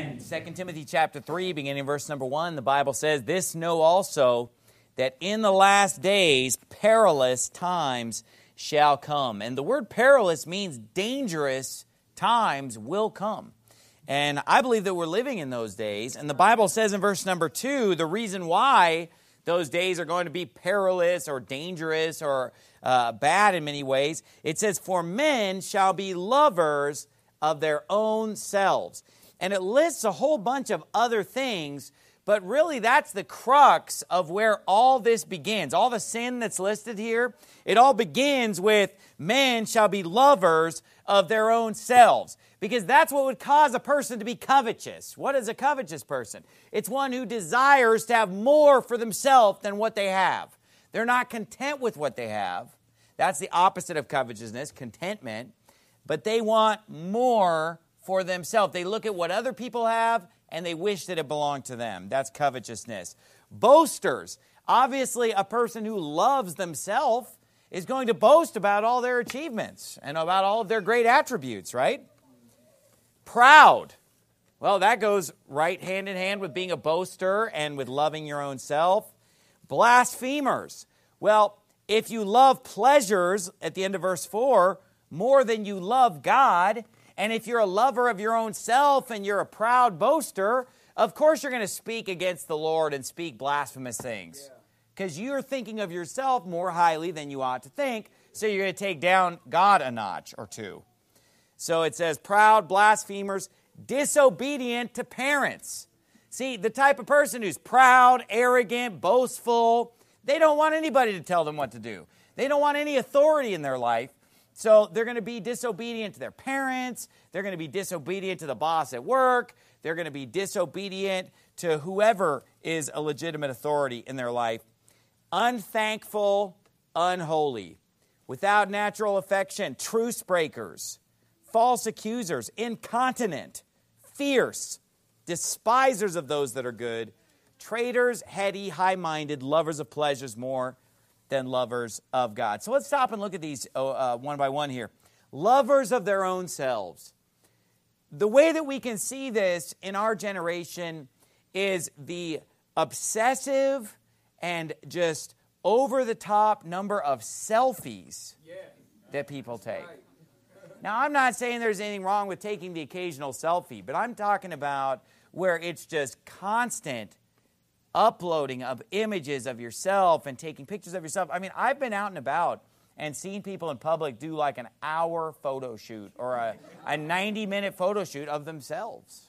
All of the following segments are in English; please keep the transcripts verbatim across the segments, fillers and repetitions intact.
Amen. Second Timothy chapter three, beginning in verse number one, the Bible says, "This know also, that in the last days perilous times shall come." And the word perilous means dangerous times will come. And I believe that we're living in those days. And the Bible says in verse number two, the reason why those days are going to be perilous or dangerous or uh, bad in many ways, it says, "For men shall be lovers of their own selves." And it lists a whole bunch of other things, but really that's the crux of where all this begins. All the sin that's listed here, it all begins with men shall be lovers of their own selves. Because that's what would cause a person to be covetous. What is a covetous person? It's one who desires to have more for themselves than what they have. They're not content with what they have. That's the opposite of covetousness, contentment. But they want more for themselves. They look at what other people have and they wish that it belonged to them. That's covetousness. Boasters. Obviously, a person who loves themselves is going to boast about all their achievements and about all of their great attributes, right? Proud. Well, that goes right hand in hand with being a boaster and with loving your own self. Blasphemers. Well, if you love pleasures, at the end of verse four, more than you love God, and if you're a lover of your own self and you're a proud boaster, of course you're going to speak against the Lord and speak blasphemous things. Because you're thinking of yourself more highly than you ought to think, so you're going to take down God a notch or two. So it says proud, blasphemers, disobedient to parents. See, the type of person who's proud, arrogant, boastful, they don't want anybody to tell them what to do. They don't want any authority in their life. So they're going to be disobedient to their parents. They're going to be disobedient to the boss at work. They're going to be disobedient to whoever is a legitimate authority in their life. Unthankful, unholy, without natural affection, truce breakers, false accusers, incontinent, fierce, despisers of those that are good, traitors, heady, high-minded, lovers of pleasures more than lovers of God. So let's stop and look at these uh, one by one here. Lovers of their own selves. The way that we can see this in our generation is the obsessive and just over-the-top number of selfies that people take. Now, I'm not saying there's anything wrong with taking the occasional selfie, but I'm talking about where it's just constant uploading of images of yourself and taking pictures of yourself. I mean, I've been out and about and seen people in public do like an hour photo shoot or a, a ninety-minute photo shoot of themselves.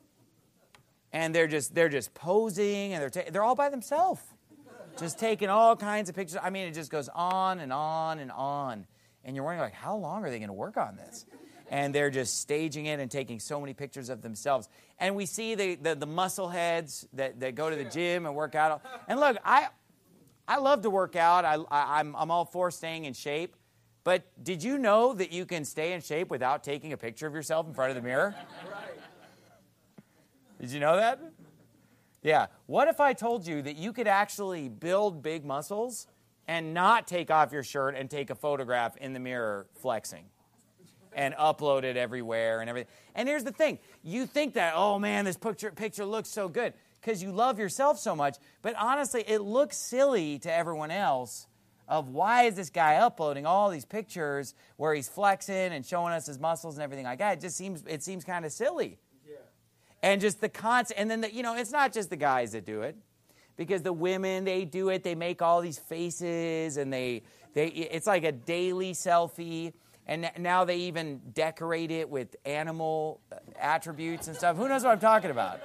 And they're just they're just posing and they're ta- they're all by themselves. Just taking all kinds of pictures. I mean, it just goes on and on and on. And you're wondering, like, how long are they going to work on this? And they're just staging it and taking so many pictures of themselves. And we see the, the, the muscle heads that, that go to the gym and work out. And look, I I love to work out. I, I, I'm, I'm all for staying in shape. But did you know that you can stay in shape without taking a picture of yourself in front of the mirror? Did you know that? Yeah. What if I told you that you could actually build big muscles and not take off your shirt and take a photograph in the mirror flexing and upload it everywhere and everything? And here's the thing. You think that, oh man, this picture, picture looks so good because you love yourself so much. But honestly, it looks silly to everyone else of why is this guy uploading all these pictures where he's flexing and showing us his muscles and everything like that. It just seems, it seems kind of silly. Yeah. And just the constant, and then, the, you know, it's not just the guys that do it. Because the women, they do it, they make all these faces, and they, they it's like a daily selfie, and now they even decorate it with animal attributes and stuff. Who knows what I'm talking about?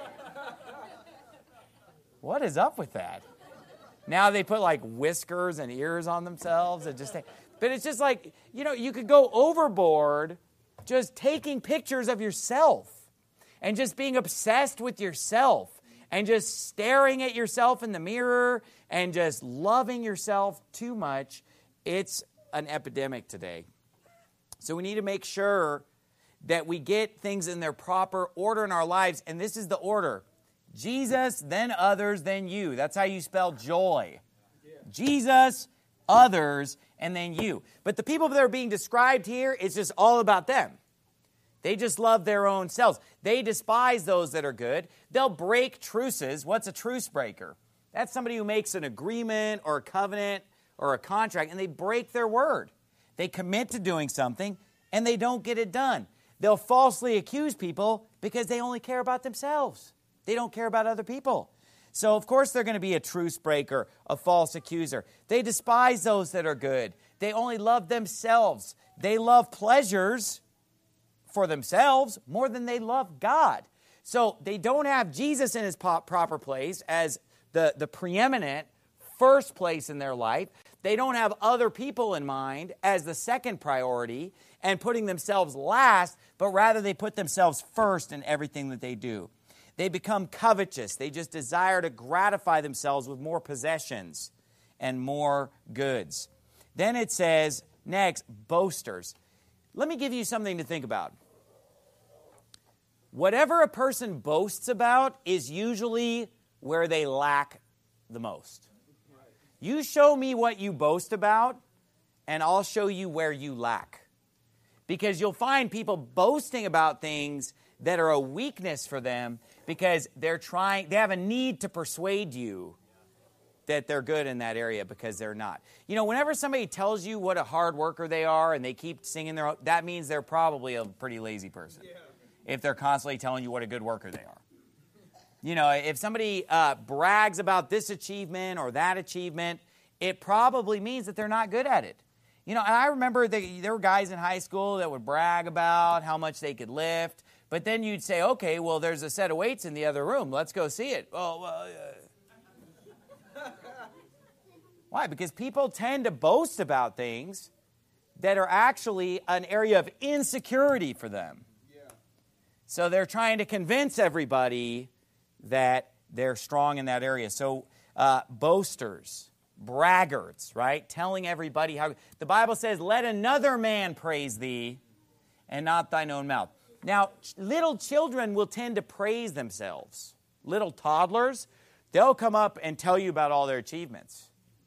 What is up with that? Now they put like whiskers and ears on themselves. And just, but it's just like, you know, you could go overboard just taking pictures of yourself and just being obsessed with yourself. And just staring at yourself in the mirror and just loving yourself too much. It's an epidemic today. So we need to make sure that we get things in their proper order in our lives. And this is the order. Jesus, then others, then you. That's how you spell joy. Jesus, others, and then you. But the people that are being described here, it's just all about them. They just love their own selves. They despise those that are good. They'll break truces. What's a truce breaker? That's somebody who makes an agreement or a covenant or a contract, and they break their word. They commit to doing something, and they don't get it done. They'll falsely accuse people because they only care about themselves. They don't care about other people. So, of course, they're going to be a truce breaker, a false accuser. They despise those that are good. They only love themselves. They love pleasures for themselves more than they love God. So they don't have Jesus in his proper place as the, the preeminent first place in their life. They don't have other people in mind as the second priority and putting themselves last, but rather they put themselves first in everything that they do. They become covetous. They just desire to gratify themselves with more possessions and more goods. Then it says, next, boasters. Let me give you something to think about. Whatever a person boasts about is usually where they lack the most. You show me what you boast about, and I'll show you where you lack. Because you'll find people boasting about things that are a weakness for them because they're trying, they have a need to persuade you that they're good in that area because they're not. You know, whenever somebody tells you what a hard worker they are and they keep singing their own, that means they're probably a pretty lazy person. Yeah. If they're constantly telling you what a good worker they are. You know, if somebody uh, brags about this achievement or that achievement, it probably means that they're not good at it. You know, and I remember they, there were guys in high school that would brag about how much they could lift, but then you'd say, okay, well, there's a set of weights in the other room. Let's go see it. Oh, well, uh... Why? Because people tend to boast about things that are actually an area of insecurity for them. So they're trying to convince everybody that they're strong in that area. So uh, boasters, braggarts, right? Telling everybody how... The Bible says, let another man praise thee and not thine own mouth. Now, little children will tend to praise themselves. Little toddlers, they'll come up and tell you about all their achievements.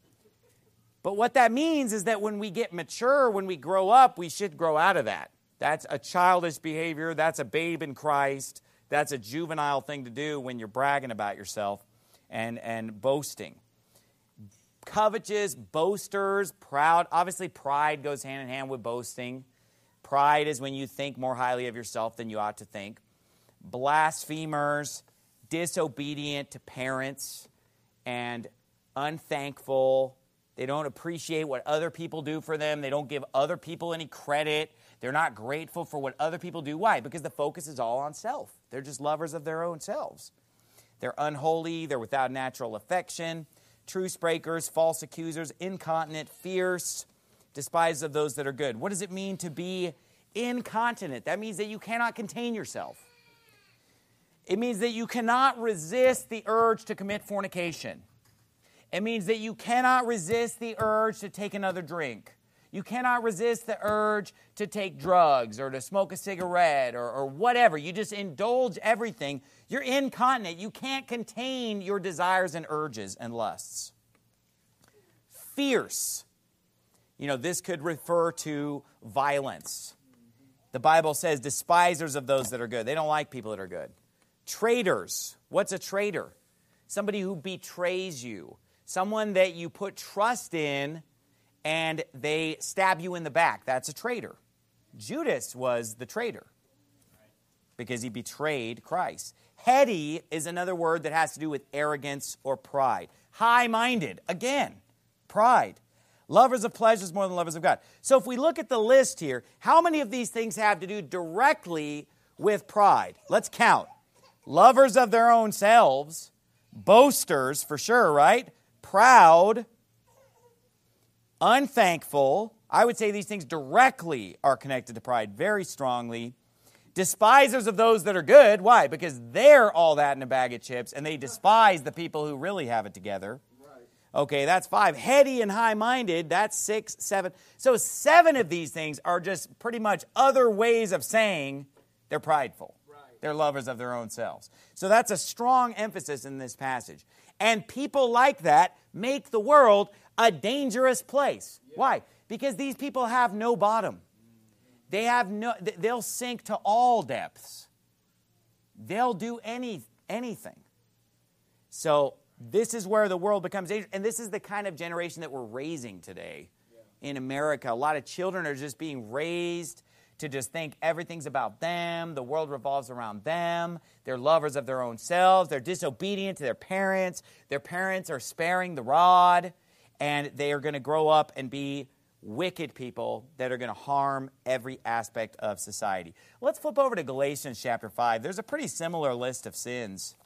But what that means is that when we get mature, when we grow up, we should grow out of that. That's a childish behavior. That's a babe in Christ. That's a juvenile thing to do when you're bragging about yourself and, and boasting. Covetous, boasters, proud. Obviously, pride goes hand in hand with boasting. Pride is when you think more highly of yourself than you ought to think. Blasphemers, disobedient to parents, and unthankful. They don't appreciate what other people do for them. They don't give other people any credit. They're not grateful for what other people do. Why? Because the focus is all on self. They're just lovers of their own selves. They're unholy. They're without natural affection. Truce breakers, false accusers, incontinent, fierce, despisers of those that are good. What does it mean to be incontinent? That means that you cannot contain yourself. It means that you cannot resist the urge to commit fornication. It means that you cannot resist the urge to take another drink. You cannot resist the urge to take drugs or to smoke a cigarette or, or whatever. You just indulge everything. You're incontinent. You can't contain your desires and urges and lusts. Fierce. You know, this could refer to violence. The Bible says despisers of those that are good. They don't like people that are good. Traitors. What's a traitor? Somebody who betrays you. Someone that you put trust in and they stab you in the back. That's a traitor. Judas was the traitor because he betrayed Christ. Heady is another word that has to do with arrogance or pride. High-minded, again, pride. Lovers of pleasures more than lovers of God. So if we look at the list here, how many of these things have to do directly with pride? Let's count. Lovers of their own selves, boasters for sure, right? Proud, unthankful. I would say these things directly are connected to pride very strongly. Despisers of those that are good. Why? Because they're all that in a bag of chips, and they despise the people who really have it together. Okay, that's five. Heady and high-minded, that's six, seven. So seven of these things are just pretty much other ways of saying they're prideful. Right. They're lovers of their own selves. So that's a strong emphasis in this passage. And people like that make the world a dangerous place. Yeah. Why? Because these people have no bottom. They have no, they'll sink to all depths. They'll do any anything. So this is where the world becomes dangerous. And this is the kind of generation that we're raising today in America. A lot of children are just being raised to just think everything's about them. The world revolves around them. They're lovers of their own selves. They're disobedient to their parents. Their parents are sparing the rod. And they are going to grow up and be wicked people that are going to harm every aspect of society. Let's flip over to Galatians chapter five. There's a pretty similar list of sins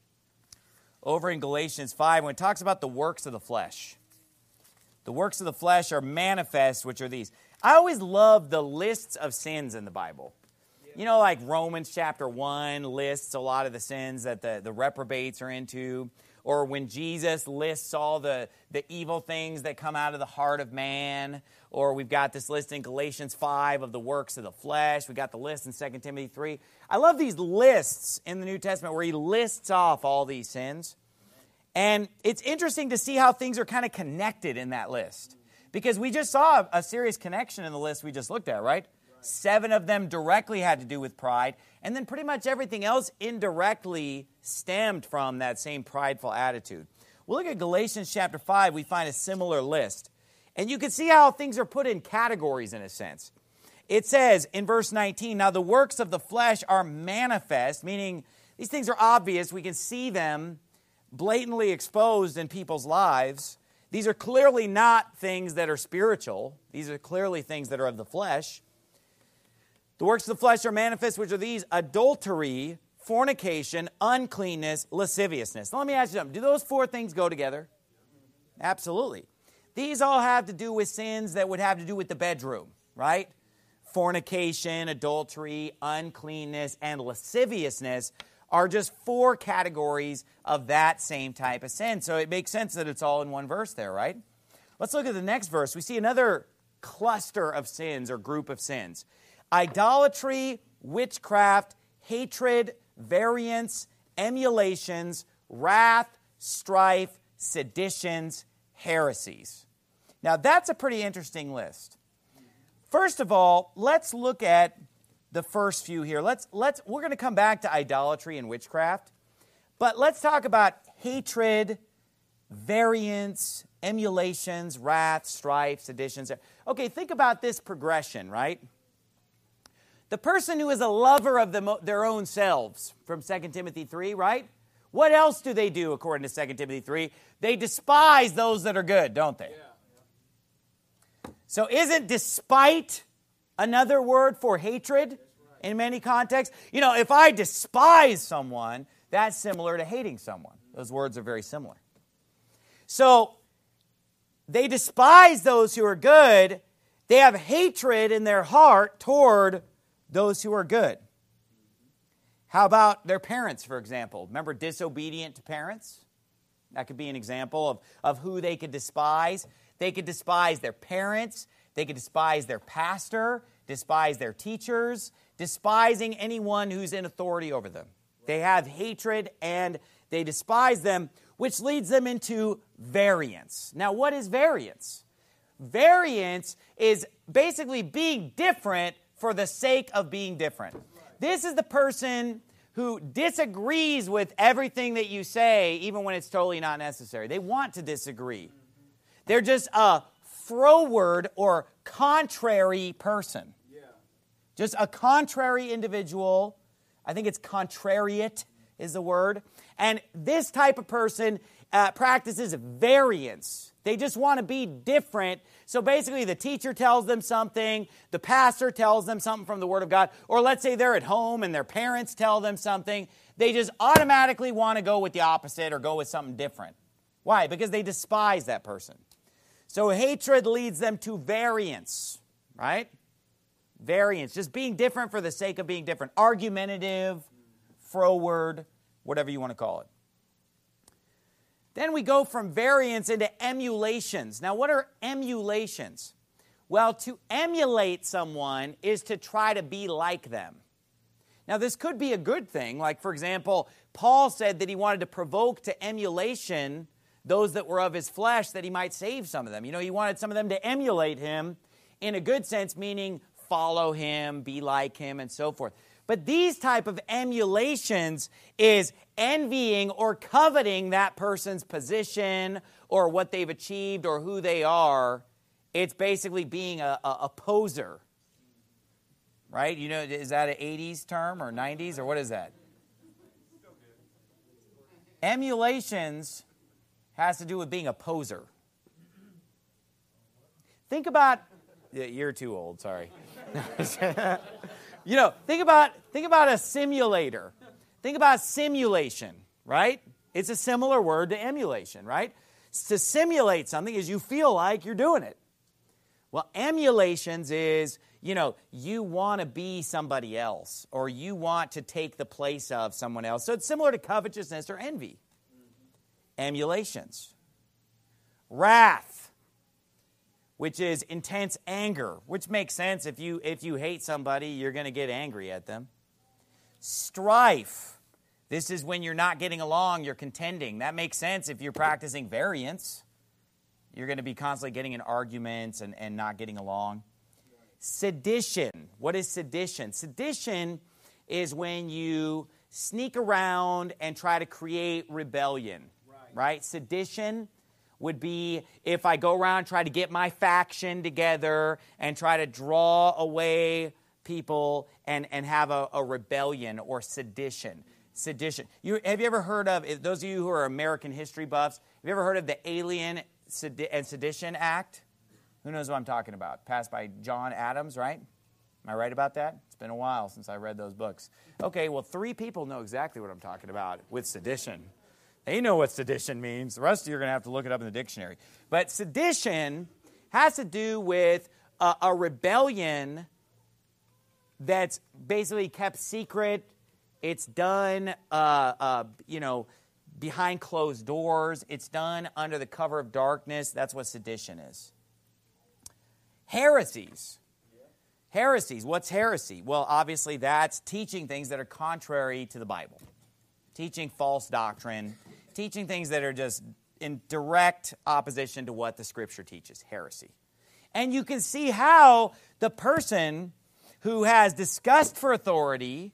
over in Galatians five when it talks about the works of the flesh. The works of the flesh are manifest, which are these. I always love the lists of sins in the Bible. You know, like Romans chapter one lists a lot of the sins that the, the reprobates are into. Or when Jesus lists all the, the evil things that come out of the heart of man. Or we've got this list in Galatians five of the works of the flesh. We've got the list in Second Timothy three. I love these lists in the New Testament where he lists off all these sins. And it's interesting to see how things are kind of connected in that list. Because we just saw a serious connection in the list we just looked at, right? Seven of them directly had to do with pride. And then pretty much everything else indirectly stemmed from that same prideful attitude. We'll look at Galatians chapter five. We find a similar list. And you can see how things are put in categories in a sense. It says in verse nineteen, now the works of the flesh are manifest, meaning these things are obvious. We can see them blatantly exposed in people's lives. These are clearly not things that are spiritual. These are clearly things that are of the flesh. The works of the flesh are manifest, which are these: adultery, fornication, uncleanness, lasciviousness. Now let me ask you something. Do those four things go together? Absolutely. These all have to do with sins that would have to do with the bedroom, right? Fornication, adultery, uncleanness, and lasciviousness are just four categories of that same type of sin. So it makes sense that it's all in one verse there, right? Let's look at the next verse. We see another cluster of sins or group of sins. Idolatry, witchcraft, hatred, variance, emulations, wrath, strife, seditions, heresies. Now that's a pretty interesting list. First of all, let's look at the first few here. Let's let's we're going to come back to idolatry and witchcraft, but let's talk about hatred, variance, emulations, wrath, strife, seditions. Okay, think about this progression, right? The person who is a lover of the, their own selves, from Second Timothy three, right? What else do they do according to Second Timothy three? They despise those that are good, don't they? Yeah. So isn't despite another word for hatred in many contexts? You know, if I despise someone, that's similar to hating someone. Those words are very similar. So they despise those who are good. They have hatred in their heart toward those who are good. How about their parents, for example? Remember, disobedient to parents? That could be an example of, of who they could despise. They could despise their parents. They could despise their pastor, despise their teachers, despising anyone who's in authority over them. They have hatred and they despise them, which leads them into variance. Now, what is variance? Variance is basically being different for the sake of being different. This is the person who disagrees with everything that you say, even when it's totally not necessary. They want to disagree. They're just a froward or contrary person. Yeah. Just a contrary individual. I think it's contrariate is the word. And this type of person uh, practices variance. They just want to be different. So basically the teacher tells them something, the pastor tells them something from the Word of God, or let's say they're at home and their parents tell them something. They just automatically want to go with the opposite or go with something different. Why? Because they despise that person. So hatred leads them to variance, right? Variance, just being different for the sake of being different. Argumentative, froward, whatever you want to call it. Then we go from variance into emulations. Now, what are emulations? Well, to emulate someone is to try to be like them. Now, this could be a good thing. Like, for example, Paul said that he wanted to provoke to emulation those that were of his flesh, that he might save some of them. You know, he wanted some of them to emulate him in a good sense, meaning follow him, be like him, and so forth. But these type of emulations is envying or coveting that person's position or what they've achieved or who they are. It's basically being a, a, a poser. Right? You know, is that an eighties term or nineties or what is that? Emulations has to do with being a poser. Think about, you're too old, sorry. You know, think about think about a simulator. Think about simulation, right? It's a similar word to emulation, right? To simulate something is you feel like you're doing it. Well, emulations is, you know, you want to be somebody else or you want to take the place of someone else. So it's similar to covetousness or envy. Emulations. Wrath, which is intense anger, which makes sense. If you if you hate somebody, you're going to get angry at them. Strife. This is when you're not getting along, you're contending. That makes sense if you're practicing variance. You're going to be constantly getting in arguments and, and not getting along. Sedition. What is sedition? Sedition is when you sneak around and try to create rebellion, right? right? Sedition would be if I go around and try to get my faction together and try to draw away people and, and have a, a rebellion or sedition. Sedition. You, have you ever heard of, those of you who are American history buffs, have you ever heard of the Alien and Sedition Act? Who knows what I'm talking about? Passed by John Adams, right? Am I right about that? It's been a while since I read those books. Okay, well, three people know exactly what I'm talking about with sedition. They know what sedition means. The rest of you are going to have to look it up in the dictionary. But sedition has to do with a, a rebellion that's basically kept secret. It's done, uh, uh, you know, behind closed doors. It's done under the cover of darkness. That's what sedition is. Heresies. Heresies. What's heresy? Well, obviously that's teaching things that are contrary to the Bible. Teaching false doctrine. Teaching things that are just in direct opposition to what the Scripture teaches. Heresy. And you can see how the person who has disgust for authority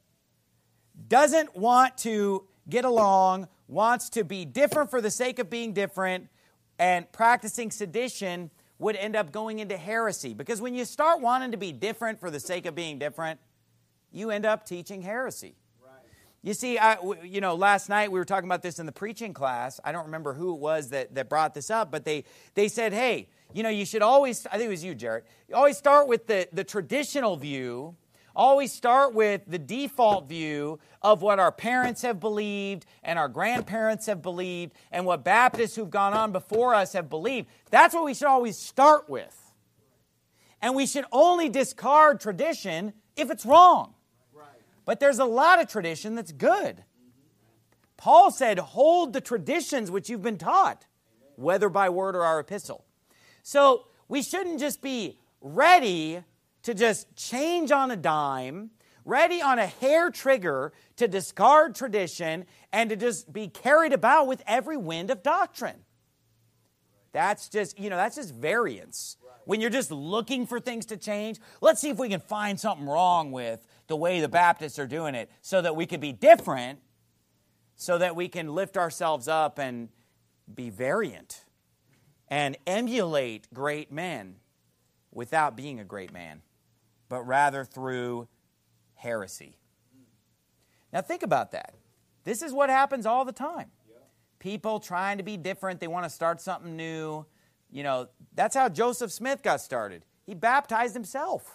doesn't want to get along, wants to be different for the sake of being different, and practicing sedition would end up going into heresy. Because when you start wanting to be different for the sake of being different, you end up teaching heresy. Right. You see, I, you know, last night we were talking about this in the preaching class. I don't remember who it was that, that brought this up, but they, they said, hey, you know, you should always, I think it was you, Jarrett, you always start with the, the traditional view. Always start with the default view of what our parents have believed and our grandparents have believed and what Baptists who've gone on before us have believed. That's what we should always start with. And we should only discard tradition if it's wrong. But there's a lot of tradition that's good. Paul said, hold the traditions which you've been taught, whether by word or our epistle. So we shouldn't just be ready to just change on a dime, ready on a hair trigger to discard tradition and to just be carried about with every wind of doctrine. That's just, you know, that's just variance. When you're just looking for things to change, let's see if we can find something wrong with the way the Baptists are doing it so that we can be different, so that we can lift ourselves up and be variant and emulate great men without being a great man, but rather through heresy. Now think about that. This is what happens all the time. People trying to be different. They want to start something new. You know, that's how Joseph Smith got started. He baptized himself.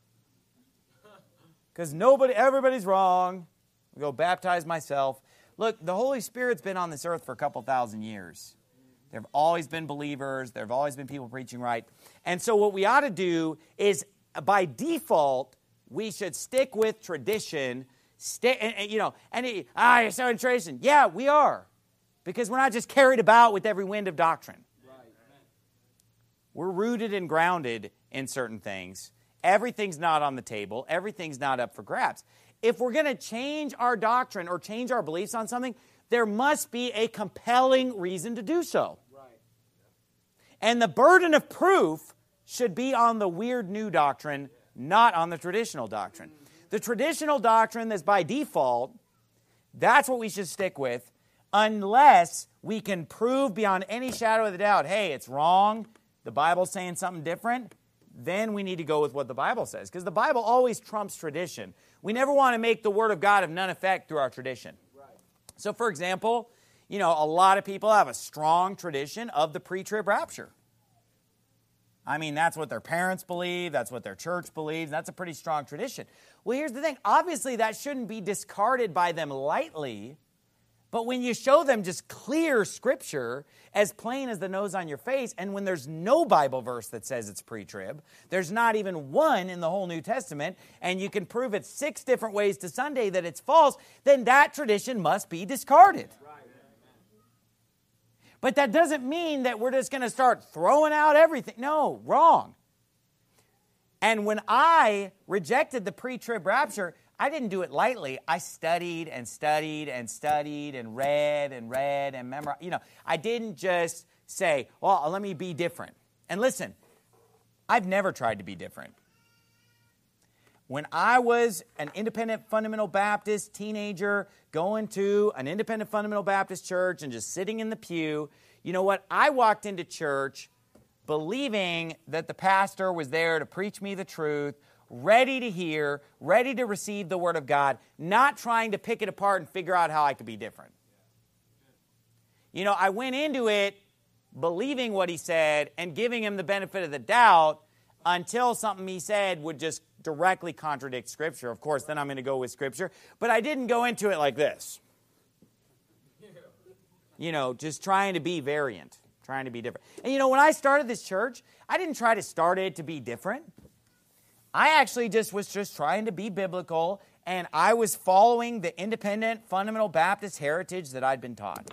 Because nobody, everybody's wrong. I go baptize myself. Look, the Holy Spirit's been on this earth for a couple thousand years. There have always been believers. There have always been people preaching right. And so what we ought to do is, by default, we should stick with tradition. Stay, and, and, you know, and he, ah, you're so in tradition. Yeah, we are. Because we're not just carried about with every wind of doctrine. Right. We're rooted and grounded in certain things. Everything's not on the table. Everything's not up for grabs. If we're going to change our doctrine or change our beliefs on something, there must be a compelling reason to do so. Right. And the burden of proof should be on the weird new doctrine not on the traditional doctrine. The traditional doctrine that's by default, that's what we should stick with, unless we can prove beyond any shadow of the doubt, hey, it's wrong, the Bible's saying something different, then we need to go with what the Bible says. Because the Bible always trumps tradition. We never want to make the Word of God of none effect through our tradition. Right. So, for example, you know, a lot of people have a strong tradition of the pre-trib rapture. I mean, that's what their parents believe, that's what their church believes, that's a pretty strong tradition. Well, here's the thing. Obviously, that shouldn't be discarded by them lightly, but when you show them just clear Scripture, as plain as the nose on your face, and when there's no Bible verse that says it's pre-trib, there's not even one in the whole New Testament, and you can prove it six different ways to Sunday that it's false, then that tradition must be discarded. But that doesn't mean that we're just going to start throwing out everything. No, wrong. And when I rejected the pre-trib rapture, I didn't do it lightly. I studied and studied and studied and read and read and memorized. You know, I didn't just say, well, let me be different. And listen, I've never tried to be different. When I was an independent fundamental Baptist teenager going to an independent fundamental Baptist church and just sitting in the pew, you know what? I walked into church believing that the pastor was there to preach me the truth, ready to hear, ready to receive the Word of God, not trying to pick it apart and figure out how I could be different. You know, I went into it believing what he said and giving him the benefit of the doubt until something he said would just directly contradict Scripture. Of course, then I'm going to go with Scripture. But I didn't go into it like this. You know, just trying to be variant, trying to be different. And you know, when I started this church, I didn't try to start it to be different. I actually just was just trying to be biblical, and I was following the independent fundamental Baptist heritage that I'd been taught.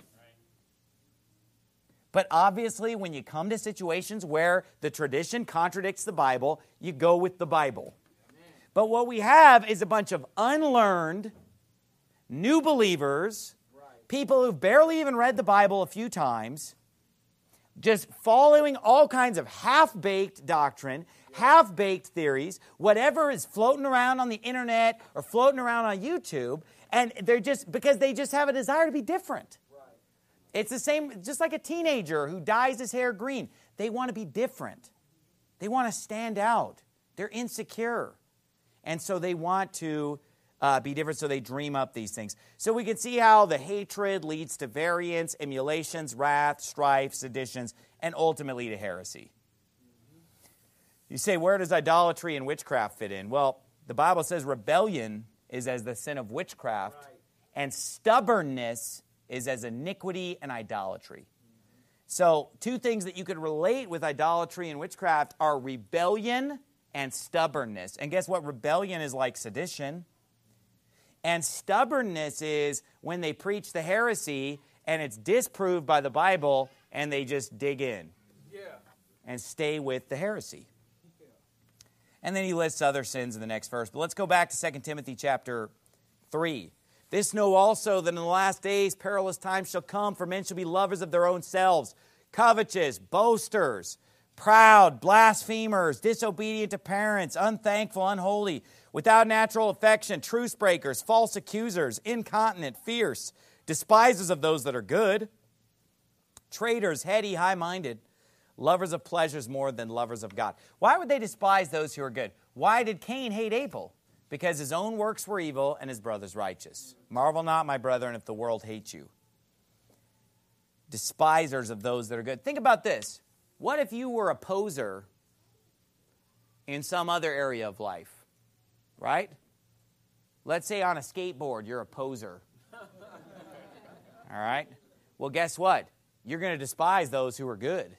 But obviously, when you come to situations where the tradition contradicts the Bible, you go with the Bible. But what we have is a bunch of unlearned, new believers, people who've barely even read the Bible a few times, just following all kinds of half-baked doctrine, half-baked theories, whatever is floating around on the internet or floating around on YouTube, and they're just, because they just have a desire to be different. It's the same, just like a teenager who dyes his hair green. They want to be different. They want to stand out. They're insecure. And so they want to uh, be different, so they dream up these things. So we can see how the hatred leads to variance, emulations, wrath, strife, seditions, and ultimately to heresy. You say, where does idolatry and witchcraft fit in? Well, the Bible says rebellion is as the sin of witchcraft, right, and stubbornness is as iniquity and idolatry. So two things that you could relate with idolatry and witchcraft are rebellion and stubbornness. And guess what? Rebellion is like sedition. And stubbornness is when they preach the heresy and it's disproved by the Bible and they just dig in yeah. and stay with the heresy. Yeah. And then he lists other sins in the next verse. But let's go back to Second Timothy chapter three. This know also that in the last days perilous times shall come, for men shall be lovers of their own selves, covetous, boasters, proud, blasphemers, disobedient to parents, unthankful, unholy, without natural affection, truce breakers, false accusers, incontinent, fierce, despisers of those that are good, traitors, heady, high-minded, lovers of pleasures more than lovers of God. Why would they despise those who are good? Why did Cain hate Abel? Because his own works were evil and his brother's righteous. Marvel not, my brethren, if the world hates you. Despisers of those that are good. Think about this. What if you were a poser in some other area of life? Right? Let's say on a skateboard, you're a poser. All right? Well, guess what? You're going to despise those who are good.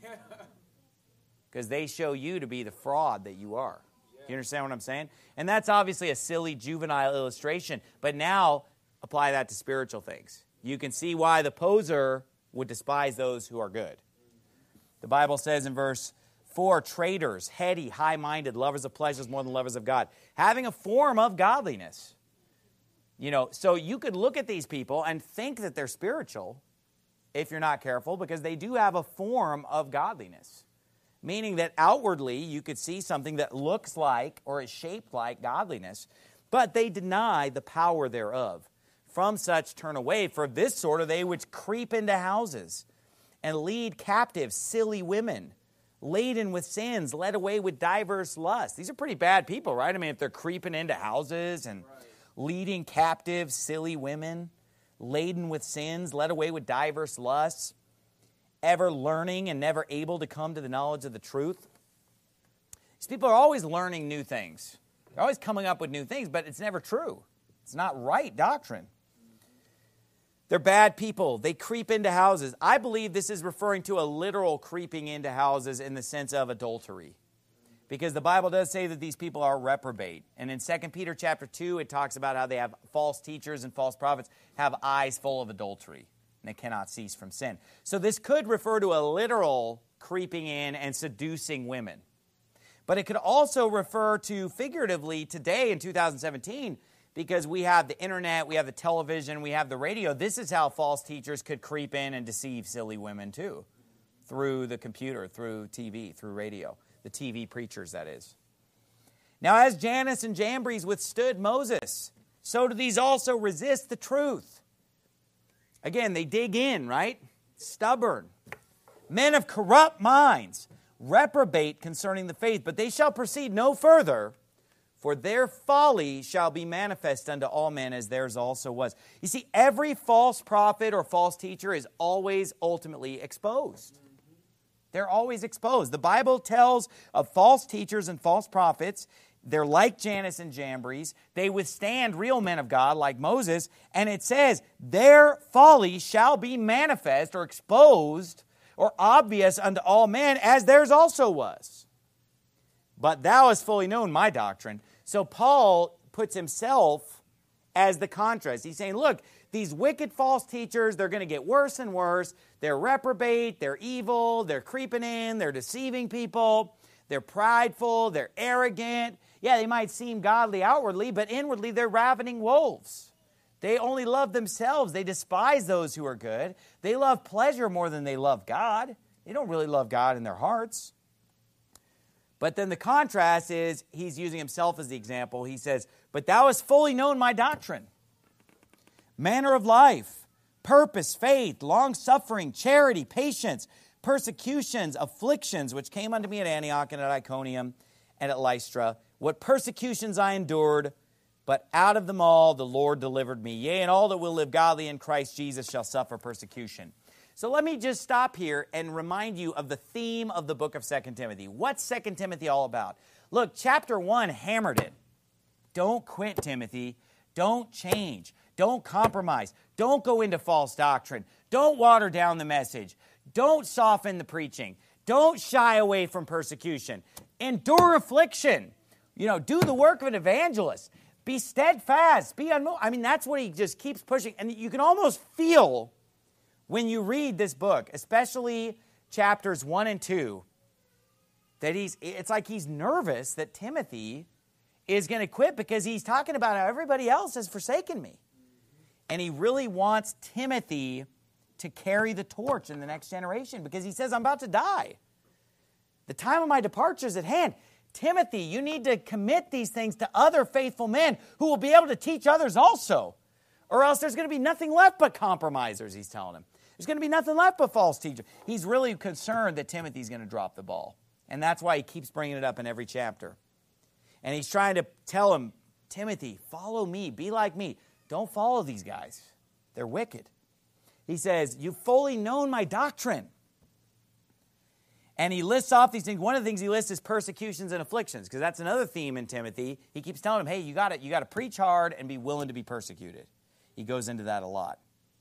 Because they show you to be the fraud that you are. You understand what I'm saying? And that's obviously a silly juvenile illustration, but now apply that to spiritual things. You can see why the poser would despise those who are good. The Bible says in verse four, traitors, heady, high-minded, lovers of pleasures more than lovers of God, having a form of godliness. You know, so you could look at these people and think that they're spiritual if you're not careful, because they do have a form of godliness. meaning that outwardly you could see something that looks like or is shaped like godliness, but they deny the power thereof. From such turn away, for this sort are they which creep into houses and lead captive silly women, laden with sins, led away with diverse lusts. These are pretty bad people, right? I mean, if they're creeping into houses and right. leading captive silly women, laden with sins, led away with diverse lusts, ever learning and never able to come to the knowledge of the truth. These people are always learning new things. They're always coming up with new things, but it's never true. It's not right doctrine. They're bad people. They creep into houses. I believe this is referring to a literal creeping into houses in the sense of adultery. Because the Bible does say that these people are reprobate. And in Second Peter chapter two, it talks about how they have false teachers and false prophets have eyes full of adultery. And they cannot cease from sin. So this could refer to a literal creeping in and seducing women. But it could also refer to figuratively today in two thousand seventeen, because we have the internet, we have the television, we have the radio. This is how false teachers could creep in and deceive silly women too. Through the computer, through T V, through radio. The T V preachers, that is. Now, as Jannes and Jambres withstood Moses, so do these also resist the truth. Again, they dig in, right? Stubborn. Men of corrupt minds, reprobate concerning the faith, but they shall proceed no further, for their folly shall be manifest unto all men, as theirs also was. You see, every false prophet or false teacher is always ultimately exposed. They're always exposed. The Bible tells of false teachers and false prophets. They're like Jannes and Jambres. They withstand real men of God like Moses. And it says, their folly shall be manifest or exposed or obvious unto all men, as theirs also was. But thou hast fully known my doctrine. So Paul puts himself as the contrast. He's saying, look, these wicked false teachers, they're going to get worse and worse. They're reprobate, they're evil, they're creeping in, they're deceiving people, they're prideful, they're arrogant. Yeah, they might seem godly outwardly, but inwardly they're ravening wolves. They only love themselves. They despise those who are good. They love pleasure more than they love God. They don't really love God in their hearts. But then the contrast is, he's using himself as the example. He says, but thou hast fully known my doctrine, manner of life, purpose, faith, long-suffering, charity, patience, persecutions, afflictions, which came unto me at Antioch and at Iconium and at Lystra. What persecutions I endured, but out of them all the Lord delivered me. Yea, and all that will live godly in Christ Jesus shall suffer persecution. So let me just stop here and remind you of the theme of the book of Second Timothy. What's Second Timothy all about? Look, chapter one hammered it. Don't quit, Timothy. Don't change. Don't compromise. Don't go into false doctrine. Don't water down the message. Don't soften the preaching. Don't shy away from persecution. Endure affliction. You know, do the work of an evangelist. Be steadfast. Be unmoved. I mean, that's what he just keeps pushing. And you can almost feel when you read this book, especially chapters one and two, that he's, it's like he's nervous that Timothy is going to quit because he's talking about how everybody else has forsaken me. And he really wants Timothy to carry the torch in the next generation because he says, I'm about to die. The time of my departure is at hand. Timothy, you need to commit these things to other faithful men who will be able to teach others also. Or else there's going to be nothing left but compromisers, he's telling him. There's going to be nothing left but false teachers. He's really concerned that Timothy's going to drop the ball. And that's why he keeps bringing it up in every chapter. And he's trying to tell him, Timothy, follow me, be like me. Don't follow these guys. They're wicked. He says, you've fully known my doctrine. And he lists off these things. One of the things he lists is persecutions and afflictions, because that's another theme in Timothy. He keeps telling him, hey, you got you got to preach hard and be willing to be persecuted. He goes into that a lot.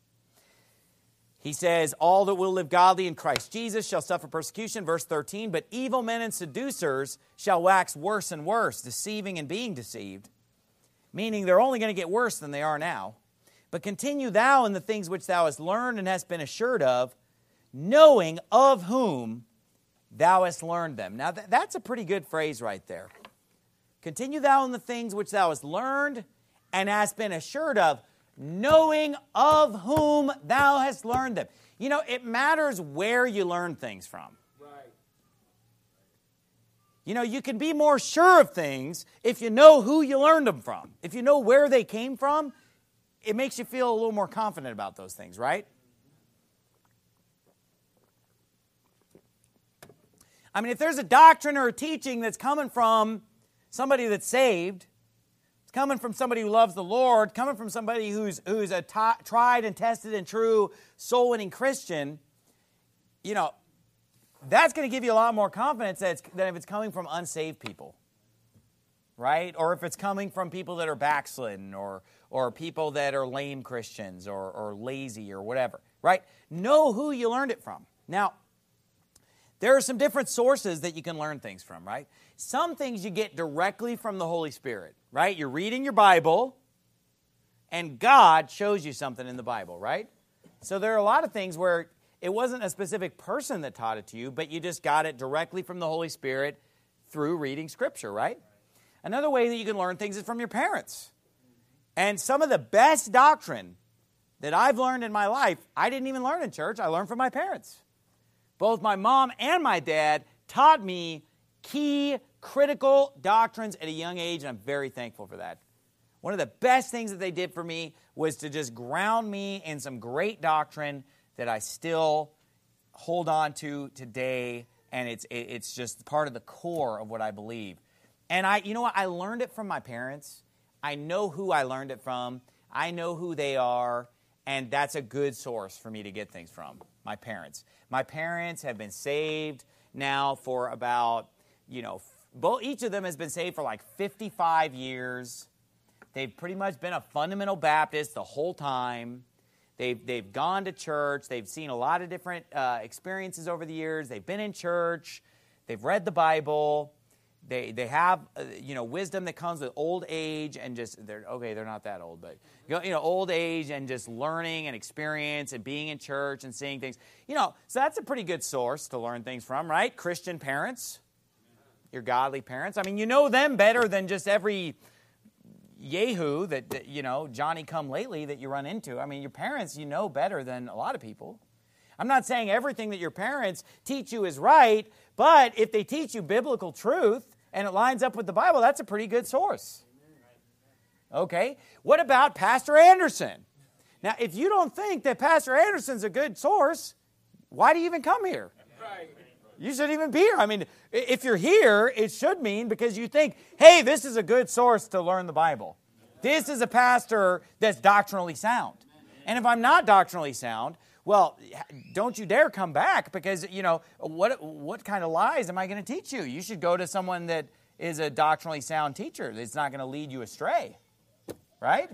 He says, all that will live godly in Christ Jesus shall suffer persecution. Verse thirteen, but evil men and seducers shall wax worse and worse, deceiving and being deceived. Meaning they're only going to get worse than they are now. But continue thou in the things which thou hast learned and hast been assured of, knowing of whom thou hast learned them. Now th- that's a pretty good phrase right there. Continue thou in the things which thou hast learned and hast been assured of, knowing of whom thou hast learned them. You know, it matters where you learn things from. Right. You know, you can be more sure of things if you know who you learned them from. If you know where they came from, it makes you feel a little more confident about those things, right? I mean, if there's a doctrine or a teaching that's coming from somebody that's saved, it's coming from somebody who loves the Lord, coming from somebody who's who's a t- tried and tested and true soul-winning Christian, you know, that's going to give you a lot more confidence that it's, than if it's coming from unsaved people, right? Or if it's coming from people that are backslidden or or people that are lame Christians or, or lazy or whatever, right? Know who you learned it from. Now, there are some different sources that you can learn things from, right? Some things you get directly from the Holy Spirit, right? You're reading your Bible, and God shows you something in the Bible, right? So there are a lot of things where it wasn't a specific person that taught it to you, but you just got it directly from the Holy Spirit through reading Scripture, right? Another way that you can learn things is from your parents. And some of the best doctrine that I've learned in my life, I didn't even learn in church. I learned from my parents. Both my mom and my dad taught me key, critical doctrines at a young age, and I'm very thankful for that. One of the best things that they did for me was to just ground me in some great doctrine that I still hold on to today, and it's it's just part of the core of what I believe. And I, you know what, I learned it from my parents. I know who I learned it from. I know who they are, and that's a good source for me to get things from, my parents. My parents have been saved now for about, you know, both, each of them has been saved for like fifty-five years. They've pretty much been a fundamental Baptist the whole time. They've, they've gone to church. They've seen a lot of different uh, experiences over the years. They've been in church. They've read the Bible. They they have, uh, you know, wisdom that comes with old age and just, they're okay, they're not that old, but, you know, old age and just learning and experience and being in church and seeing things. You know, so that's a pretty good source to learn things from, right? Christian parents, your godly parents. I mean, you know them better than just every yahoo that, that, you know, Johnny come lately that you run into. I mean, your parents you know better than a lot of people. I'm not saying everything that your parents teach you is right, but if they teach you biblical truth and it lines up with the Bible, that's a pretty good source. Okay, what about Pastor Anderson? Now, if you don't think that Pastor Anderson's a good source, why do you even come here? You shouldn't even be here. I mean, if you're here, it should mean because you think, hey, this is a good source to learn the Bible. This is a pastor that's doctrinally sound. And if I'm not doctrinally sound, well, don't you dare come back because, you know, what what kind of lies am I going to teach you? You should go to someone that is a doctrinally sound teacher that's not going to lead you astray, right?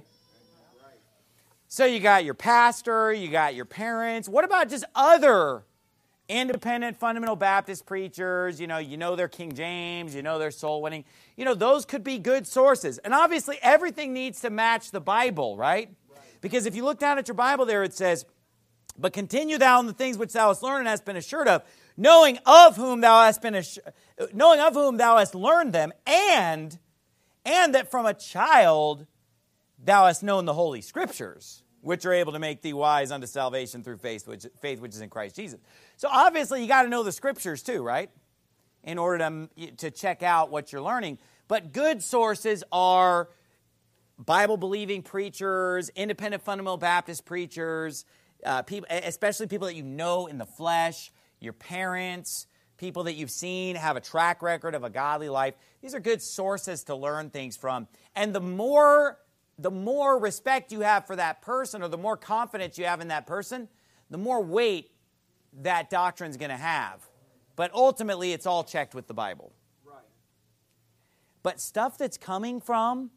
So you got your pastor, you got your parents. What about just other independent fundamental Baptist preachers? You know, you know they're King James, you know they're soul winning. You know, those could be good sources. And obviously everything needs to match the Bible, right? Because if you look down at your Bible there, it says, but continue thou in the things which thou hast learned and hast been assured of, knowing of whom thou hast been assured, knowing of whom thou hast learned them, and and that from a child thou hast known the Holy Scriptures, which are able to make thee wise unto salvation through faith which, faith which is in Christ Jesus. So obviously you got to know the Scriptures too, right? In order to, to check out what you're learning. But good sources are Bible-believing preachers, independent fundamental Baptist preachers, Uh, people, especially people that you know in the flesh, your parents, people that you've seen have a track record of a godly life. These are good sources to learn things from. And the more, the more respect you have for that person or the more confidence you have in that person, the more weight that doctrine's going to have. But ultimately, it's all checked with the Bible. Right. But stuff that's coming from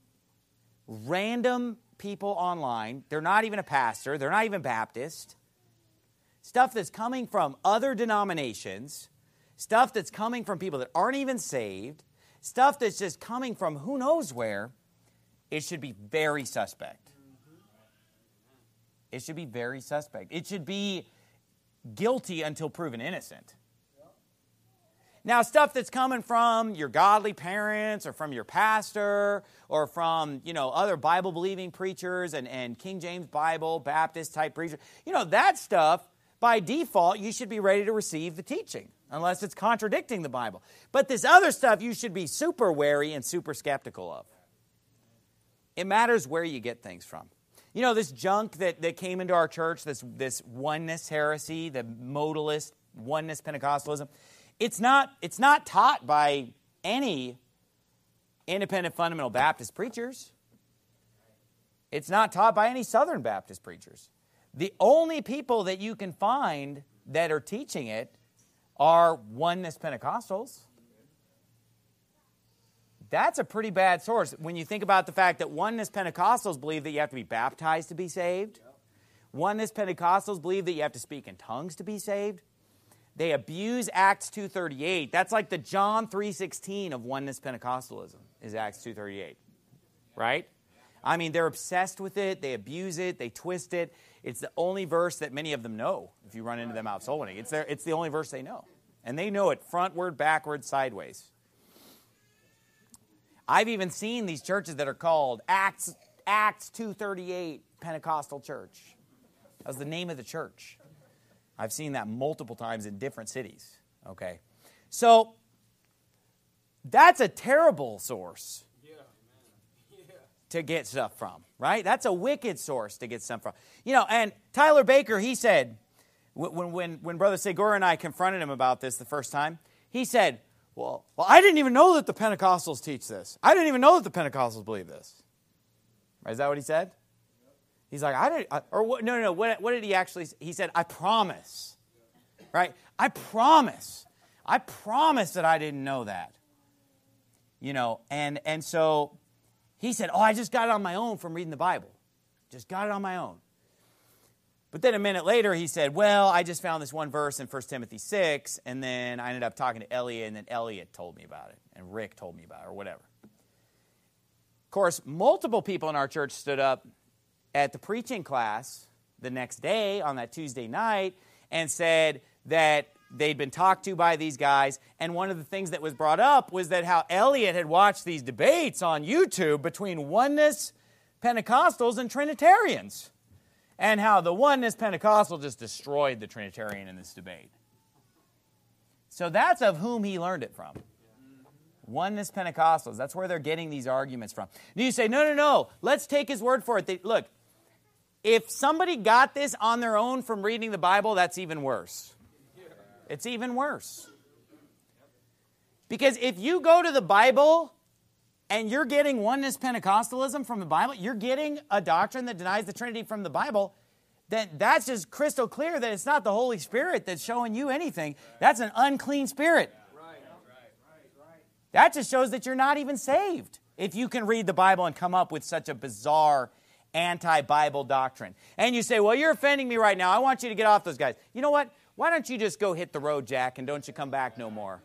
random people online, they're not even a pastor, they're not even Baptist, stuff that's coming from other denominations, stuff that's coming from people that aren't even saved, stuff that's just coming from who knows where, it should be very suspect. It should be very suspect. It should be guilty until proven innocent. Now, stuff that's coming from your godly parents or from your pastor or from, you know, other Bible-believing preachers and, and King James Bible, Baptist-type preachers, you know, that stuff, by default, you should be ready to receive the teaching, unless it's contradicting the Bible. But this other stuff you should be super wary and super skeptical of. It matters where you get things from. You know, this junk that, that came into our church, this, this oneness heresy, the modalist, oneness Pentecostalism, it's not, it's not taught by any independent fundamental Baptist preachers. It's not taught by any Southern Baptist preachers. The only people that you can find that are teaching it are oneness Pentecostals. That's a pretty bad source when you think about the fact that oneness Pentecostals believe that you have to be baptized to be saved. Oneness Pentecostals believe that you have to speak in tongues to be saved. They abuse Acts two thirty-eight. That's like the John three sixteen of oneness Pentecostalism is Acts two thirty-eight. Right? I mean, they're obsessed with it. They abuse it. They twist it. It's the only verse that many of them know if you run into them out soul winning. It's, their, it's the only verse they know. And they know it frontward, backward, sideways. I've even seen these churches that are called Acts, Acts two thirty-eight Pentecostal Church. That was the name of the church. I've seen that multiple times in different cities. Okay, so that's a terrible source to get stuff from, right? That's a wicked source to get stuff from. You know, and Tyler Baker, he said, when, when, when Brother Segura and I confronted him about this the first time, he said, well, well, I didn't even know that the Pentecostals teach this. I didn't even know that the Pentecostals believe this. Right, is that what he said? He's like, I didn't, I, or what, no, no, no, what, what did he actually, he said, I promise, right? I promise. I promise that I didn't know that. You know, and, and so he said, oh, I just got it on my own from reading the Bible. Just got it on my own. But then a minute later, he said, well, I just found this one verse in First Timothy six, and then I ended up talking to Elliot, and then Elliot told me about it, and Rick told me about it, or whatever. Of course, multiple people in our church stood up at the preaching class the next day on that Tuesday night and said that they'd been talked to by these guys, and one of the things that was brought up was that how Elliot had watched these debates on YouTube between oneness Pentecostals and Trinitarians, and how the oneness Pentecostal just destroyed the Trinitarian in this debate. So that's of whom he learned it from. Oneness Pentecostals. That's where they're getting these arguments from. And you say, no, no, no, let's take his word for it. They, look, if somebody got this on their own from reading the Bible, that's even worse. It's even worse. Because if you go to the Bible and you're getting oneness Pentecostalism from the Bible, you're getting a doctrine that denies the Trinity from the Bible, then that's just crystal clear that it's not the Holy Spirit that's showing you anything. That's an unclean spirit. That just shows that you're not even saved if you can read the Bible and come up with such a bizarre anti-Bible doctrine. And you say, well, you're offending me right now. I want you to get off those guys. You know what? Why don't you just go hit the road, Jack, and don't you come back no more?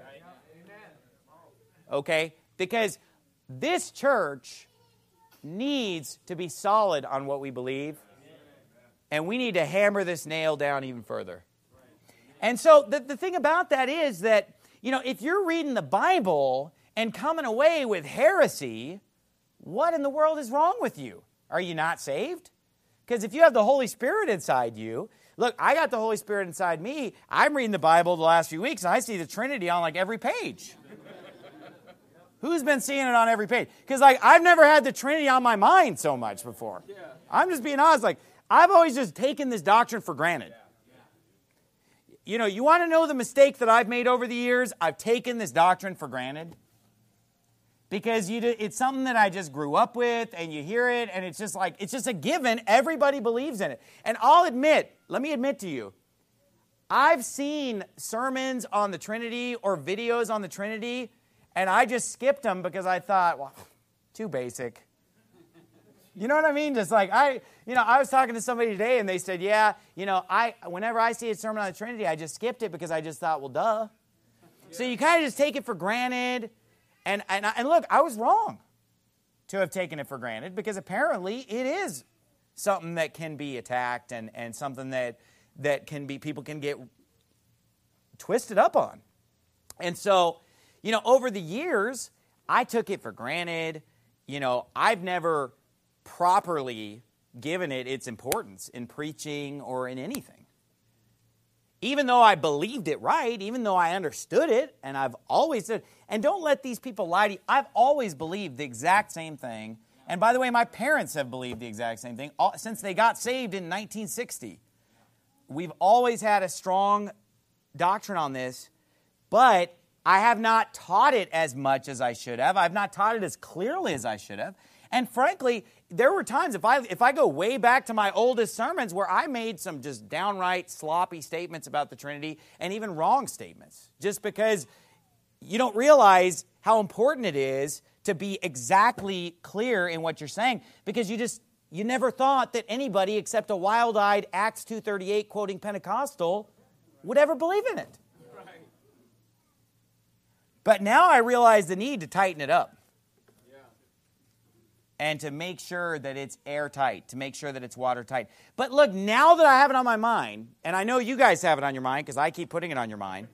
Okay? Because this church needs to be solid on what we believe, and we need to hammer this nail down even further. And so the, the thing about that is that, you know, if you're reading the Bible and coming away with heresy, what in the world is wrong with you? Are you not saved? Because if you have the Holy Spirit inside you, look, I got the Holy Spirit inside me. I'm reading the Bible the last few weeks, and I see the Trinity on like every page. Who's been seeing it on every page? Because like I've never had the Trinity on my mind so much before. Yeah. I'm just being honest. Like I've always just taken this doctrine for granted. Yeah. Yeah. You know, you want to know the mistake that I've made over the years? I've taken this doctrine for granted. Because you do, it's something that I just grew up with, and you hear it, and it's just like, it's just a given. Everybody believes in it. And I'll admit, let me admit to you, I've seen sermons on the Trinity or videos on the Trinity, and I just skipped them because I thought, well, too basic. You know what I mean? Just like, I, you know, I was talking to somebody today, and they said, yeah, you know, I, whenever I see a sermon on the Trinity, I just skipped it because I just thought, well, duh. Yeah. So you kind of just take it for granted. And, and, and look, I was wrong to have taken it for granted because apparently it is something that can be attacked and, and something that, that can be, people can get twisted up on. And so, you know, over the years, I took it for granted. You know, I've never properly given it its importance in preaching or in anything. even though I believed it right, even though I understood it, and I've always said, and don't let these people lie to you. I've always believed the exact same thing. And by the way, my parents have believed the exact same thing all, since they got saved in nineteen sixty. We've always had a strong doctrine on this, but I have not taught it as much as I should have. I've not taught it as clearly as I should have. And frankly, there were times, if I if I go way back to my oldest sermons, where I made some just downright sloppy statements about the Trinity, and even wrong statements, just because you don't realize how important it is to be exactly clear in what you're saying, because you just, you never thought that anybody except a wild-eyed Acts two thirty-eight quoting Pentecostal would ever believe in it. Right. But now I realize the need to tighten it up. Yeah. And to make sure that it's airtight, to make sure that it's watertight. But look, now that I have it on my mind, and I know you guys have it on your mind because I keep putting it on your mind,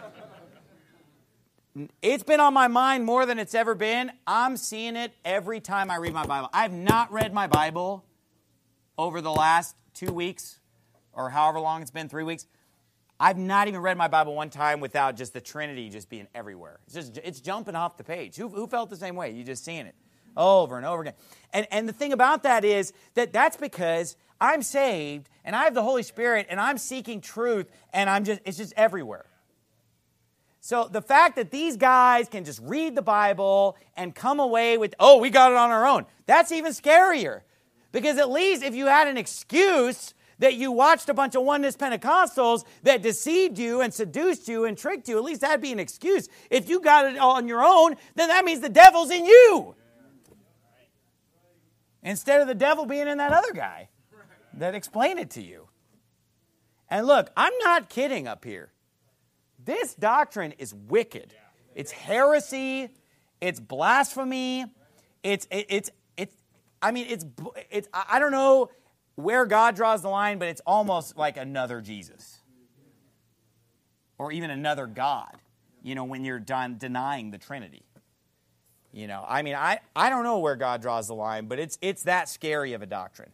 it's been on my mind more than it's ever been. I'm seeing it every time I read my Bible. I've not read my Bible over the last two weeks or however long it's been, three weeks. I've not even read my Bible one time without just the Trinity just being everywhere. It's just it's jumping off the page. Who, who felt the same way? You just seeing it over and over again. And, and the thing about that is that that's because I'm saved and I have the Holy Spirit and I'm seeking truth and I'm just it's just everywhere. So the fact that these guys can just read the Bible and come away with, oh, we got it on our own, that's even scarier. Because at least if you had an excuse that you watched a bunch of oneness Pentecostals that deceived you and seduced you and tricked you, at least that'd be an excuse. If you got it on your own, then that means the devil's in you. Instead of the devil being in that other guy that explained it to you. And look, I'm not kidding up here. This doctrine is wicked. It's heresy. It's blasphemy. It's it, it's it's. I mean, it's it's. I don't know where God draws the line, but it's almost like another Jesus, or even another God. You know, when you're done denying the Trinity. You know, I mean, I I don't know where God draws the line, but it's it's that scary of a doctrine.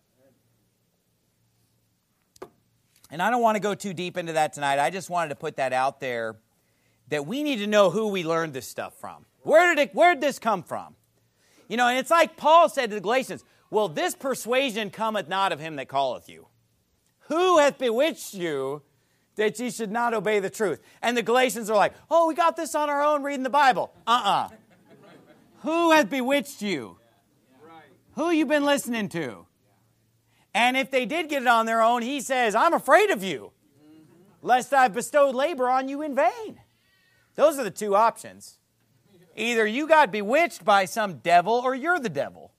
And I don't want to go too deep into that tonight. I just wanted to put that out there, that we need to know who we learned this stuff from. Where did it, where did this come from? You know, and it's like Paul said to the Galatians, well, this persuasion cometh not of him that calleth you. Who hath bewitched you that ye should not obey the truth? And the Galatians are like, oh, we got this on our own reading the Bible. Uh-uh. Who hath bewitched you? Who you been listening to? And if they did get it on their own, he says, I'm afraid of you, lest I bestowed labor on you in vain. Those are the two options. Either you got bewitched by some devil or you're the devil.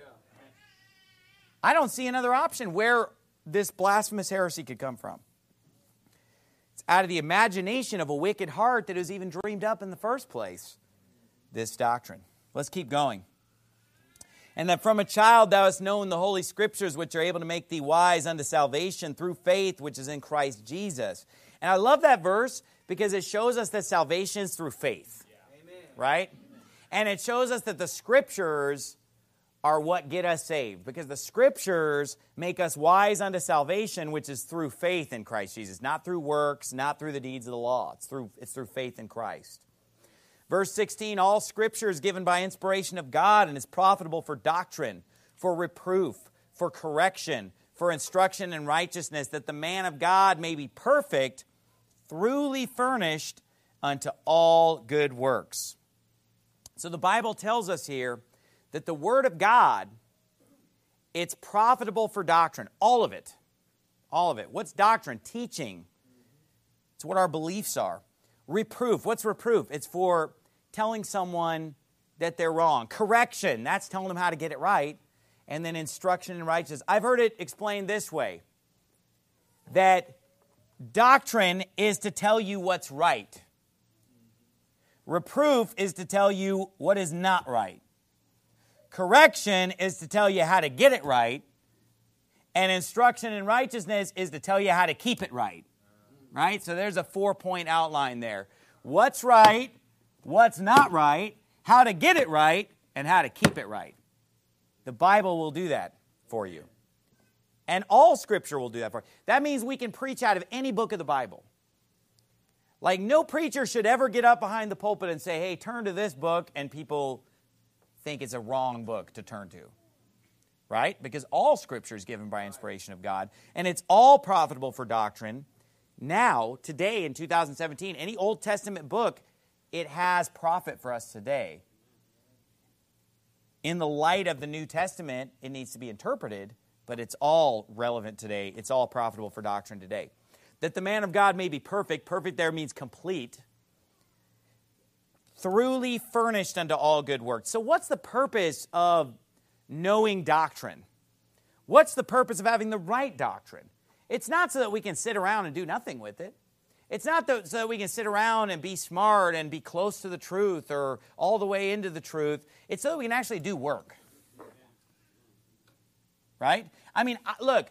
I don't see another option where this blasphemous heresy could come from. It's out of the imagination of a wicked heart that was even dreamed up in the first place, this doctrine. Let's keep going. And that from a child thou hast known the Holy Scriptures, which are able to make thee wise unto salvation through faith, which is in Christ Jesus. And I love that verse because it shows us that salvation is through faith. Yeah. Right? Amen. And it shows us that the Scriptures are what get us saved. Because the Scriptures make us wise unto salvation, which is through faith in Christ Jesus. Not through works, not through the deeds of the law. It's through, it's through faith in Christ. Verse sixteen, all Scripture is given by inspiration of God and is profitable for doctrine, for reproof, for correction, for instruction in righteousness, that the man of God may be perfect, thoroughly furnished unto all good works. So the Bible tells us here that the Word of God, it's profitable for doctrine. All of it. All of it. What's doctrine? Teaching. It's what our beliefs are. Reproof. What's reproof? It's for telling someone that they're wrong. Correction. That's telling them how to get it right. And then instruction in righteousness. I've heard it explained this way. That doctrine is to tell you what's right. Reproof is to tell you what is not right. Correction is to tell you how to get it right. And instruction in righteousness is to tell you how to keep it right. Right? So there's a four-point outline there. What's right, what's not right, how to get it right, and how to keep it right. The Bible will do that for you. And all Scripture will do that for us. That means we can preach out of any book of the Bible. Like, no preacher should ever get up behind the pulpit and say, hey, turn to this book, and people think it's a wrong book to turn to. Right? Because all Scripture is given by inspiration of God, and it's all profitable for doctrine. Now, today, in two thousand seventeen, any Old Testament book, it has profit for us today. In the light of the New Testament, it needs to be interpreted, but it's all relevant today. It's all profitable for doctrine today. That the man of God may be perfect. Perfect there means complete. Thoroughly furnished unto all good works. So what's the purpose of knowing doctrine? What's the purpose of having the right doctrine? It's not so that we can sit around and do nothing with it. It's not so that we can sit around and be smart and be close to the truth or all the way into the truth. It's so that we can actually do work. Right? I mean, look,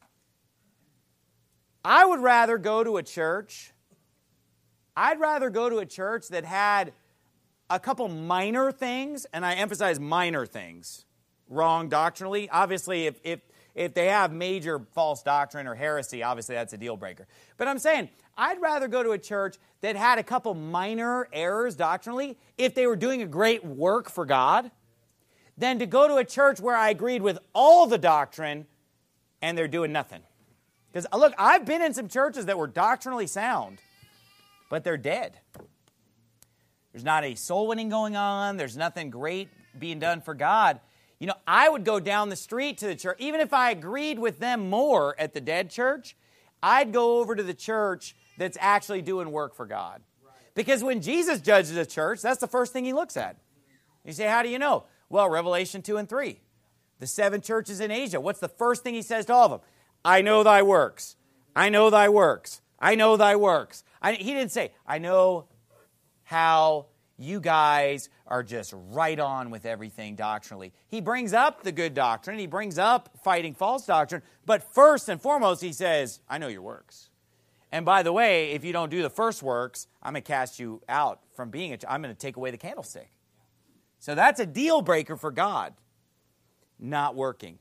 I would rather go to a church, I'd rather go to a church that had a couple minor things, and I emphasize minor things, wrong doctrinally. Obviously, if, if, if they have major false doctrine or heresy, obviously that's a deal breaker. But I'm saying, I'd rather go to a church that had a couple minor errors doctrinally if they were doing a great work for God, than to go to a church where I agreed with all the doctrine and they're doing nothing. Because, look, I've been in some churches that were doctrinally sound, but they're dead. There's not a soul winning going on. There's nothing great being done for God. You know, I would go down the street to the church. Even if I agreed with them more at the dead church, I'd go over to the church that's actually doing work for God. Because when Jesus judges a church, that's the first thing he looks at. You say, how do you know? Well, Revelation two and three. The seven churches in Asia. What's the first thing he says to all of them? I know thy works. I know thy works. I know thy works. I, he didn't say, I know how you guys are just right on with everything doctrinally. He brings up the good doctrine. He brings up fighting false doctrine. But first and foremost, he says, I know your works. And by the way, if you don't do the first works, I'm going to cast you out from being a, I'm going to take away the candlestick. So that's a deal breaker for God. Not working.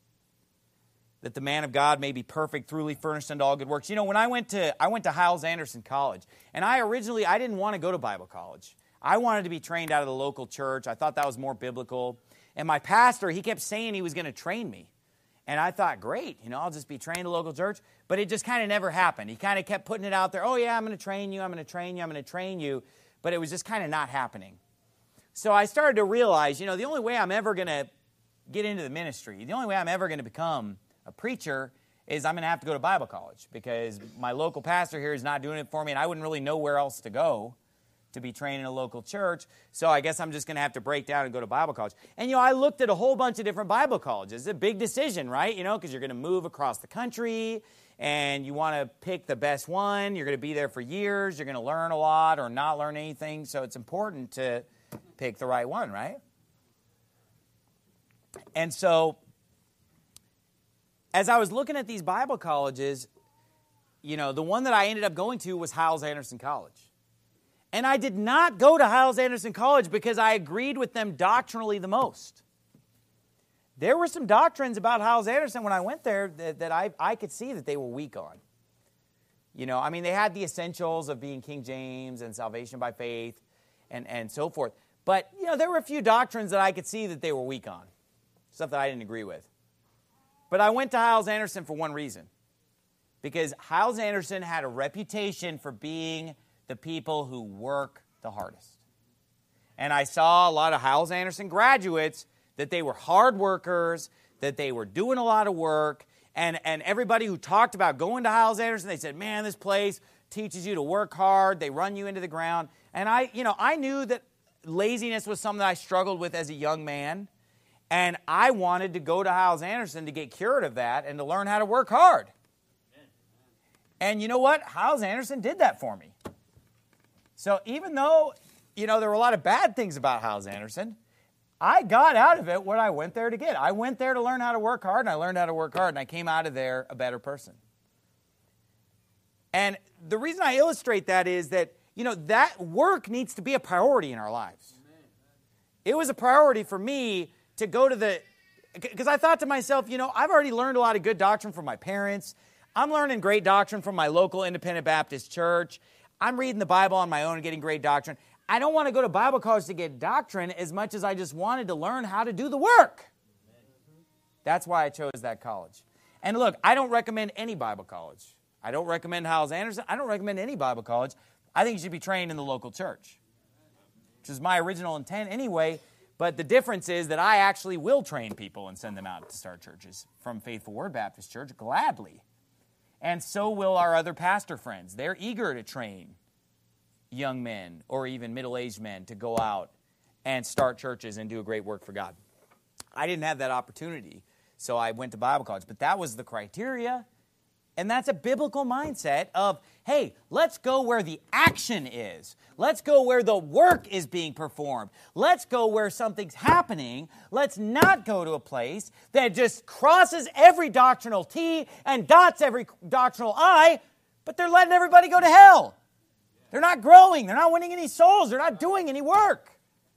That the man of God may be perfect, thoroughly furnished unto all good works. You know, when I went to I went to Hyles-Anderson College, and I originally, I didn't want to go to Bible college. I wanted to be trained out of the local church. I thought that was more biblical. And my pastor, he kept saying he was going to train me. And I thought, great, you know, I'll just be trained at a local church. But it just kind of never happened. He kind of kept putting it out there, oh yeah, I'm going to train you, I'm going to train you, I'm going to train you. But it was just kind of not happening. So I started to realize, you know, the only way I'm ever going to get into the ministry, the only way I'm ever going to become a preacher is I'm going to have to go to Bible college because my local pastor here is not doing it for me, and I wouldn't really know where else to go to be trained in a local church. So I guess I'm just going to have to break down and go to Bible college. And, you know, I looked at a whole bunch of different Bible colleges. It's a big decision, right? You know, because you're going to move across the country, and you want to pick the best one. You're going to be there for years. You're going to learn a lot or not learn anything. So it's important to pick the right one, right? And so as I was looking at these Bible colleges, you know, the one that I ended up going to was Hyles-Anderson College. And I did not go to Hyles-Anderson College because I agreed with them doctrinally the most. There were some doctrines about Hyles-Anderson when I went there that, that I, I could see that they were weak on. You know, I mean, they had the essentials of being King James and salvation by faith and, and so forth. But, you know, there were a few doctrines that I could see that they were weak on. Stuff that I didn't agree with. But I went to Hyles-Anderson for one reason. Because Hyles-Anderson had a reputation for being the people who work the hardest. And I saw a lot of Hyles-Anderson graduates that they were hard workers, that they were doing a lot of work, and, and everybody who talked about going to Hyles-Anderson, they said, man, this place teaches you to work hard, they run you into the ground. And I, you know, I knew that laziness was something that I struggled with as a young man, and I wanted to go to Hyles-Anderson to get cured of that and to learn how to work hard. And you know what? Hyles-Anderson did that for me. So even though, you know, there were a lot of bad things about Hyles-Anderson, I got out of it what I went there to get. I went there to learn how to work hard, and I learned how to work hard, and I came out of there a better person. And the reason I illustrate that is that, you know, that work needs to be a priority in our lives. It was a priority for me to go to the because I thought to myself, you know, I've already learned a lot of good doctrine from my parents. I'm learning great doctrine from my local independent Baptist church. I'm reading the Bible on my own and getting great doctrine. I don't want to go to Bible college to get doctrine as much as I just wanted to learn how to do the work. That's why I chose that college. And look, I don't recommend any Bible college. I don't recommend Hyles Anderson. I don't recommend any Bible college. I think you should be trained in the local church, which is my original intent anyway. But the difference is that I actually will train people and send them out to start churches from Faithful Word Baptist Church gladly. And so will our other pastor friends. They're eager to train young men or even middle-aged men to go out and start churches and do a great work for God. I didn't have that opportunity, so I went to Bible college. But that was the criteria. And that's a biblical mindset of, hey, let's go where the action is. Let's go where the work is being performed. Let's go where something's happening. Let's not go to a place that just crosses every doctrinal T and dots every doctrinal I, but they're letting everybody go to hell. They're not growing. They're not winning any souls. They're not doing any work.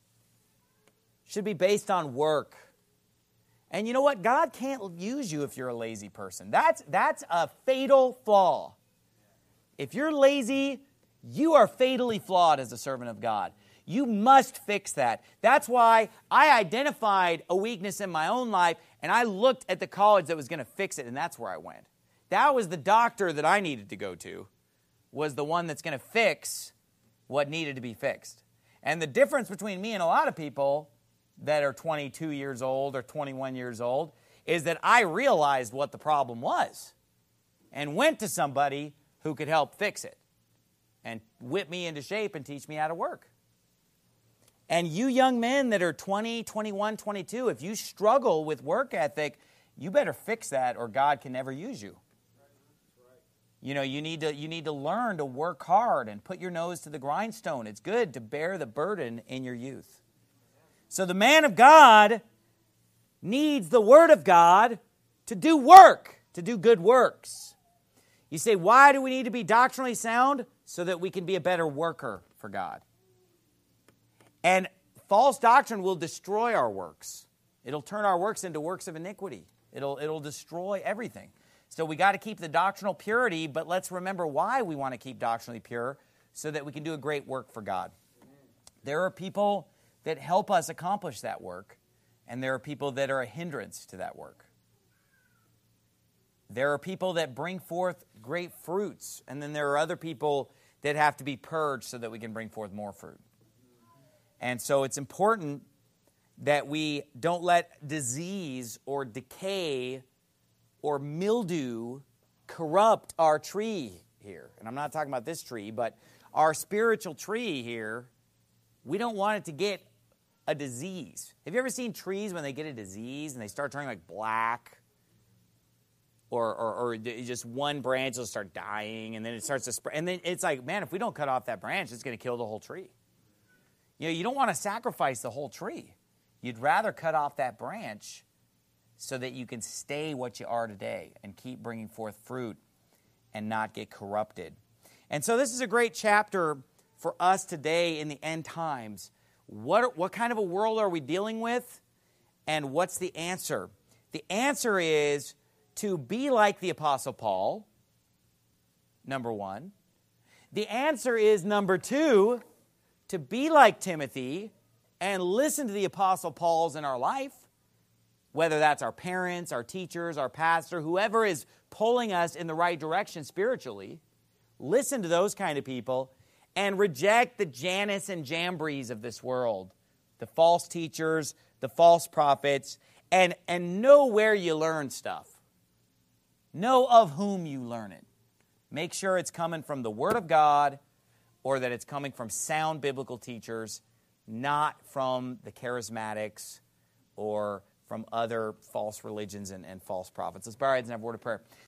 It should be based on work. And you know what? God can't use you if you're a lazy person. That's, that's a fatal flaw. If you're lazy, you are fatally flawed as a servant of God. You must fix that. That's why I identified a weakness in my own life, and I looked at the college that was going to fix it, and that's where I went. That was the doctor that I needed to go to, was the one that's going to fix what needed to be fixed. And the difference between me and a lot of people that are twenty-two years old or twenty-one years old is that I realized what the problem was and went to somebody who could help fix it and whip me into shape and teach me how to work. And you young men that are twenty, twenty-one, twenty-two, if you struggle with work ethic, you better fix that or God can never use you. You know, you need to you need to learn to work hard and put your nose to the grindstone. It's good to bear the burden in your youth. So the man of God needs the Word of God to do work, to do good works. You say, why do we need to be doctrinally sound? So that we can be a better worker for God. And false doctrine will destroy our works. It'll turn our works into works of iniquity. It'll, it'll destroy everything. So we got to keep the doctrinal purity, but let's remember why we want to keep doctrinally pure, so that we can do a great work for God. There are people that help us accomplish that work, and there are people that are a hindrance to that work. There are people that bring forth great fruits, and then there are other people that have to be purged so that we can bring forth more fruit. And so it's important that we don't let disease or decay or mildew corrupt our tree here. And I'm not talking about this tree, but our spiritual tree here. We don't want it to get a disease. Have you ever seen trees when they get a disease and they start turning like black? Or, or, or just one branch will start dying and then it starts to spread. And then it's like, man, if we don't cut off that branch, it's going to kill the whole tree. You know, you don't want to sacrifice the whole tree. You'd rather cut off that branch so that you can stay what you are today and keep bringing forth fruit and not get corrupted. And so this is a great chapter for us today in the end times. What, what kind of a world are we dealing with? And what's the answer? The answer is to be like the Apostle Paul, number one. The answer is, number two, to be like Timothy and listen to the Apostle Pauls in our life, whether that's our parents, our teachers, our pastor, whoever is pulling us in the right direction spiritually. Listen to those kind of people and reject the Jannes and Jambres of this world, the false teachers, the false prophets, and, and know where you learn stuff. Know of whom you learn it. Make sure it's coming from the Word of God or that it's coming from sound biblical teachers, not from the charismatics or from other false religions and, and false prophets. Let's bow our heads and have a word of prayer.